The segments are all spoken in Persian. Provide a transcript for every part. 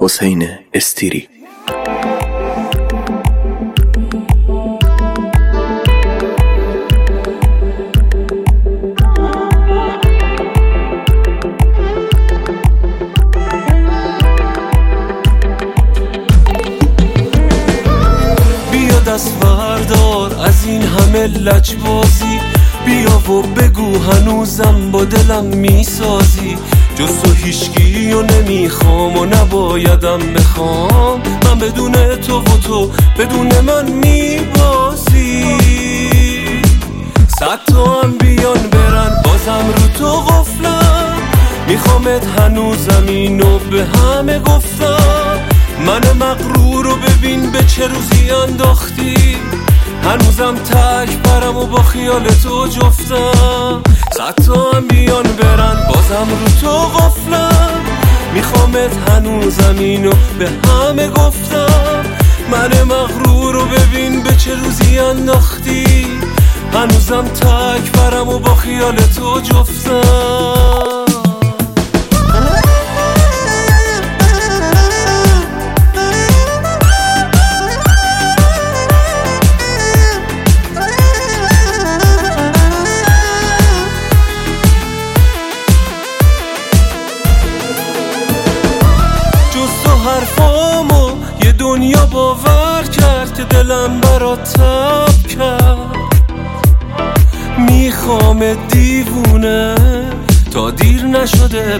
حسین استیری. بیا دست بردار از این همه لجبازی، بیا و بگو هنوزم با دلم میسازی. جز تو هیچکی و نمیخوام و نبایدم بخوام، من بدون تو و تو بدون من میبازی. 100 تا هم بیان برن بازم رو تو غفلم، میخوامت هنوزم اینو به همه گفتم. من مغرور رو ببین به چه روزی انداختی، هنوزم تک برم و با خیال تو جفتم. 100 تا هم بیان برن بازم رو تو غفلم، میخوامت هنوزم اینو به همه گفتم. من مغرور رو ببین به چه روزی انداختی، هنوزم تک برم و با خیال تو جفتم. حرفامو یه دنیا باور کرد که دلم برات تب کرد. میخوام دیوونه تا دیر نشده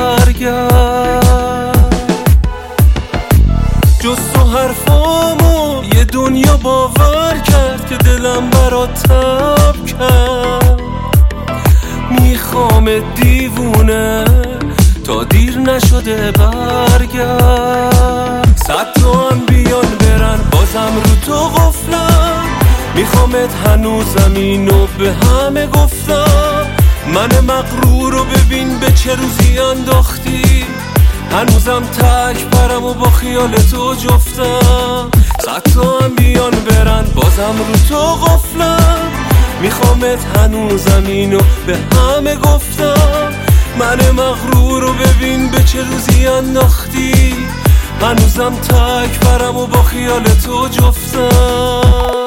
برگرد. جز تو حرفامو یه دنیا باور کرد که دلم برات تب کرد. میخوام دیوونه تا دیر نشده برگرد. 100 تا هم بیان برن بازم رو تو غفلم، میخوامت هنوزم اینو به همه گفتم. من مغرور رو ببین به چه روزی انداختی، هنوزم تک برم و با خیال تو جفتم. 100 تا هم بیان برن بازم رو تو غفلم، میخوامت هنوزم اینو به همه گفتم. من مغرور رو ببین به چه روزی انداختی، هنوزم تک برم و با خیال تو جفتم.